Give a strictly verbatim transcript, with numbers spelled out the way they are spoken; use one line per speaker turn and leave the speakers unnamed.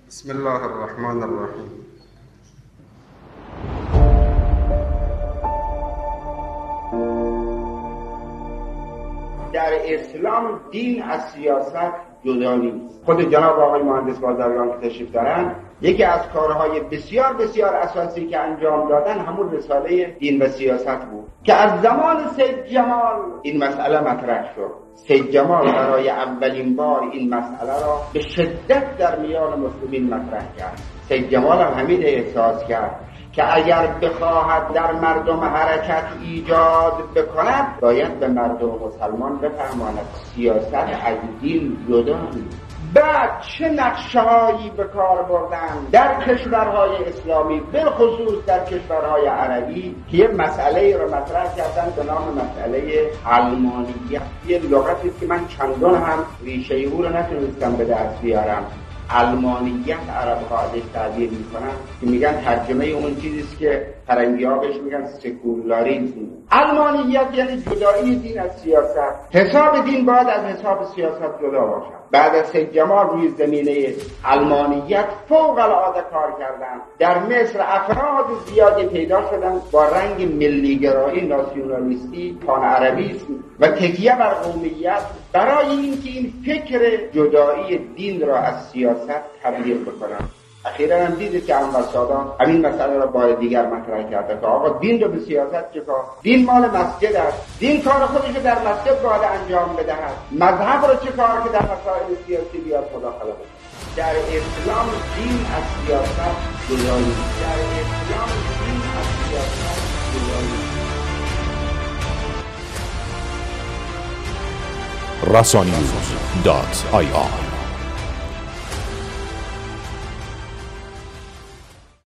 بسم الله الرحمن الرحیم.
در اسلام دین از سیاست جدا نیست. خود جناب آقای مهندس بازرگان که تشریف دارن، یکی از کارهای بسیار بسیار اساسی که انجام دادن همون رساله دین و سیاست بود که از زمان سید جمال این مسئله مطرح شد. سید جمال برای اولین بار این مسئله را به شدت در میان مسلمین مطرح کرد. سید جمال هم همین احساس کرد که اگر بخواهد در مردم حرکت ایجاد بکند باید به مردم مسلمان بفهماند سیاست از دین جدا نیست. بعد چه نقشه‌هایی به کار بردن در کشورهای اسلامی، بالخصوص در کشورهای عربی، که یه مسئله رو مطرح کردن به نام مسئله علمانیت. یه لغتی که من چندان هم ریشه او رو نتونستم به دست بیارم. علمانیت عرب‌ها ازش تعبیر میکنن که میگن ترجمه اون چیزیست که فرنگی‌ها بهش میگن سکولاریسم. علمانیت یعنی جدایی دین از سیاست. حساب دین باید از حساب سیاست جدا باشد. بعد از سید جمال روی زمینه علمانیت فوق العاده کار کردن. در مصر افراد زیادی پیدا شدن با رنگ ملیگرایی، ناسیونالیستی، پان عربیسم و تکیه بر قومیت، برای اینکه این فکر جدایی دین را از سیاست تبدیل بکنن. اخیراً هم دیدید که انور سادات همین مسئله را بار دیگر مطرح کرده که آقا دین رو به سیاست چکار؟ دین مال مسجد است. دین کار خودش رو در مسجد باید انجام بدهد. مذهب رو چه کار که در مسائل سیاسی بیاد مداخله بکنه؟ در اسلام دین از سیاست جدا نیست. در اسلام دین از سیاست جدا نیست.
رسانیوز دات آی آر